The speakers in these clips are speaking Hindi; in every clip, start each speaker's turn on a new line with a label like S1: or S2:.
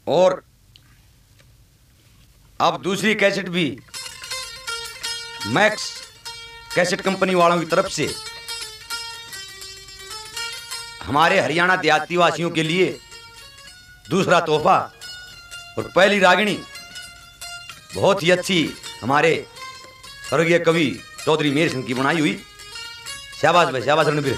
S1: और अब दूसरी कैसेट भी मैक्स कैसेट कंपनी वालों की तरफ से हमारे हरियाणा देहाती वासियों के लिए दूसरा तोहफा। और पहली रागिणी बहुत ही अच्छी हमारे स्वर्गीय कवि चौधरी मेहर सिंह की बनाई हुई। शाबाश भाई, शाबाश रणबीर।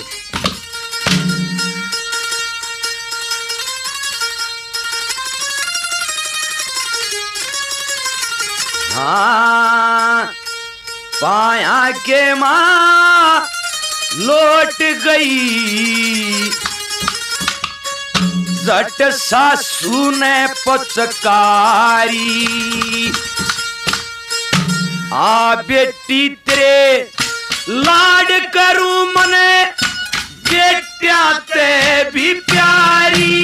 S1: हाँ पाया के माँ लौट गई, जट सासू ने पचकारी, आ बेटी तेरे लाड करूं मने बेटिया ते भी प्यारी।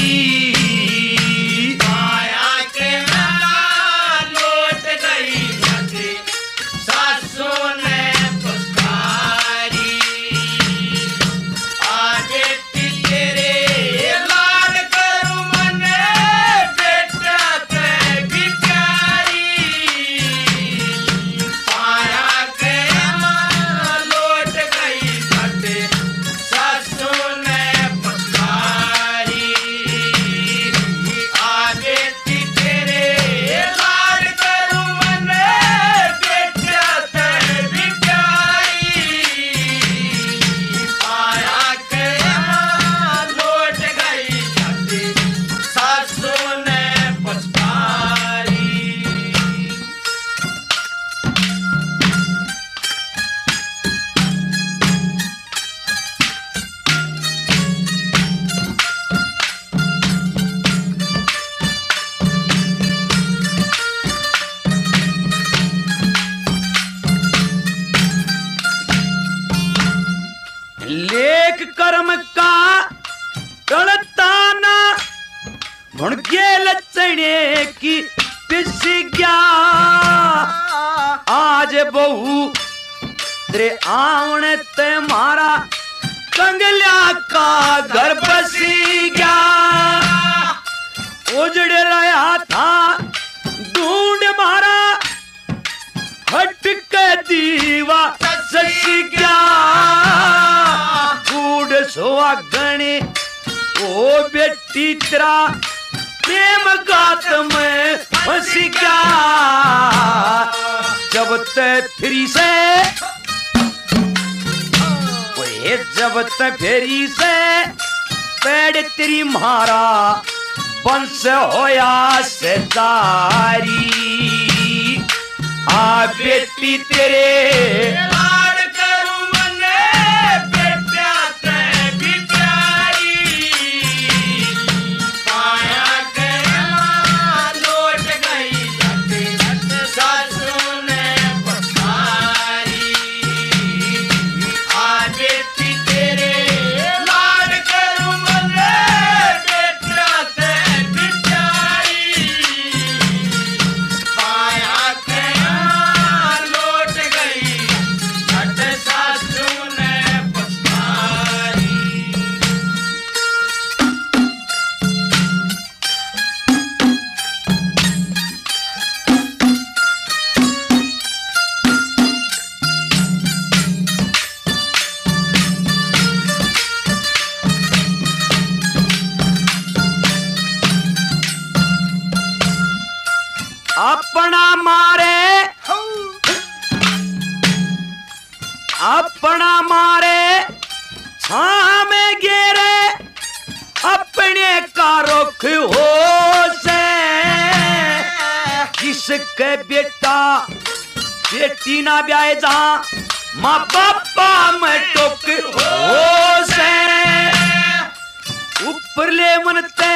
S1: लेख कर्म का टलताना भुणके लचने की पिस गया, आज बहू तेरे आवने ते मारा कंगल्या का घर बसी गया। उजड़ रहा था ढूंढ मारा हट के दीवा सस गया, सुहागणी ओ बेटी तेरा प्रेम गात में फंस गया। जब ते फिरी से जब ते फिरी से पेड़ तेरी मारा बंस होया से जारी, आ बेटी तेरे अपना मारे छामे गेरे अपने का रुख हो से, किसके बेटा बेटी ना ब्याह जा माँ बापा में टोक हो से, ऊपर ले मनते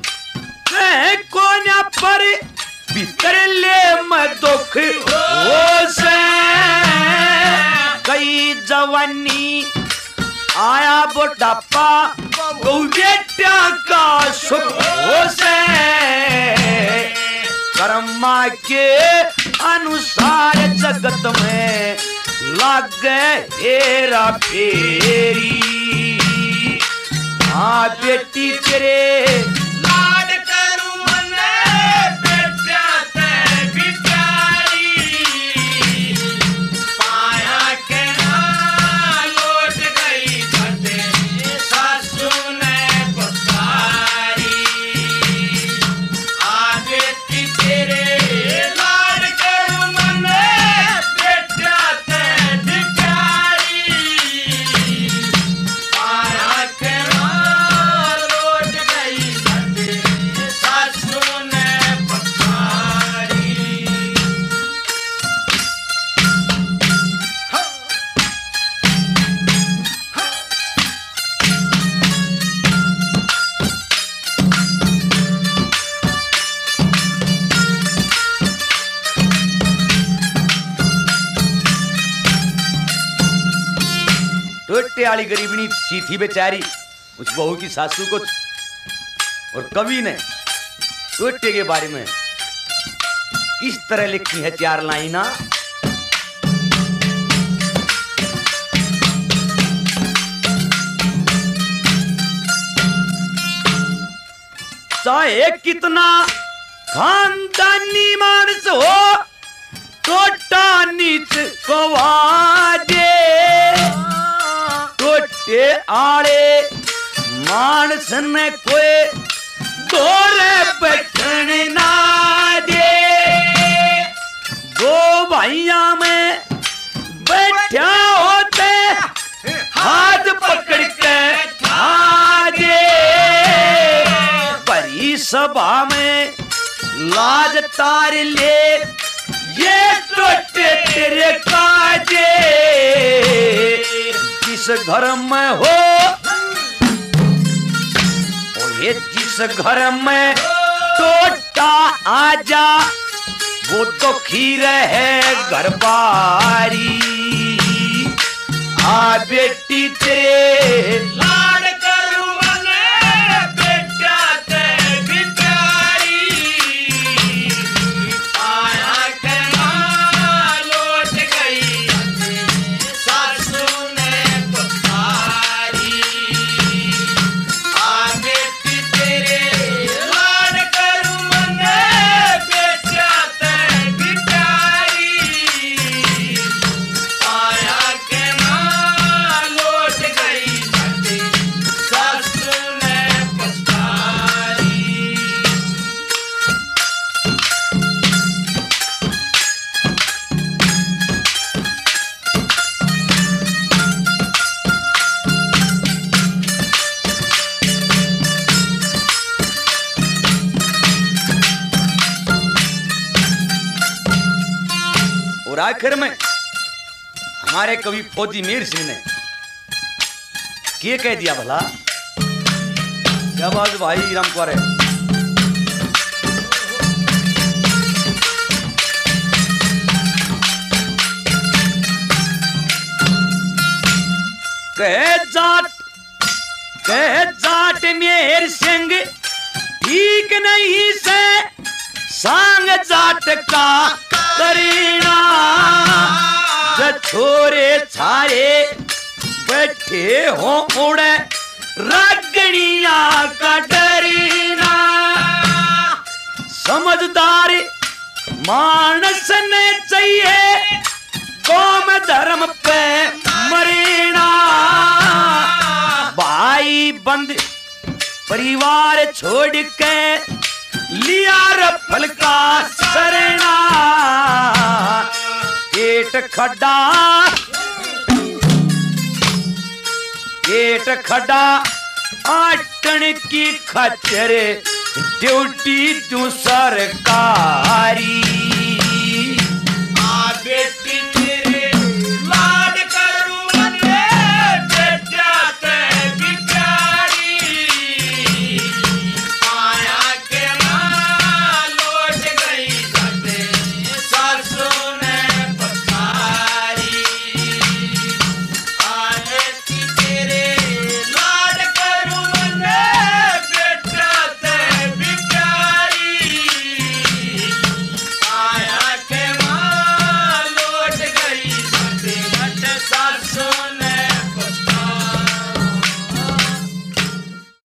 S1: कोन्या पर भीतर ले मैं दुख हो से। कई जवानी आया बुढ़ापा बेटा का सुख हो से, कर्मा के अनुसार जगत में लागे हेरा फेरी। हाँ बेटी तेरे लाड करूं मन टोटे वाली गरीबनी सी थी बेचारी उस बहू की सासू को। और कवि ने टोटे के बारे में किस तरह लिखी है 4 लाइना। चाहे कितना खानदानी मानस हो टोटा नीच कवाजे, टोटे आड़े मानस ने कोई दोरे बैठन ना दे। दो भाइया में बैठा होते हाथ पकड़ के आजे, भरी सभा में लाज तार ले ये टोटे तेरे काजे। जिस घर में हो और ये जिस घर में टोटा आजा वो तो खीर है घर बारी। आ बेटी तेरे लाड करूं मने बेटा ते बिचारी। आया के मां लौट गई सासू ने पुकारी। आ बेटी तेरे लाड करूं मने बेटा ते बिचारी। आया के मां लौट गई सासू ने पुकारी। और आखिर में हमारे कवि फौजी मीर सिंह ने क्या कह दिया भला। क्या बात भाई राम कुंवर है। कह जाट मेर सिंह ठीक नहीं से सांग जाट का करीना। जब छोरे छारे बैठे हो उड़े रागणिया का डरीना। समझदार मानस ने चाहिए कौम धर्म पे मरीना। भाई बंद परिवार छोड़ के लिया रफल का सरना। पेट खड़ा आटन की खच्चर ड्यूटी तू सरकारी।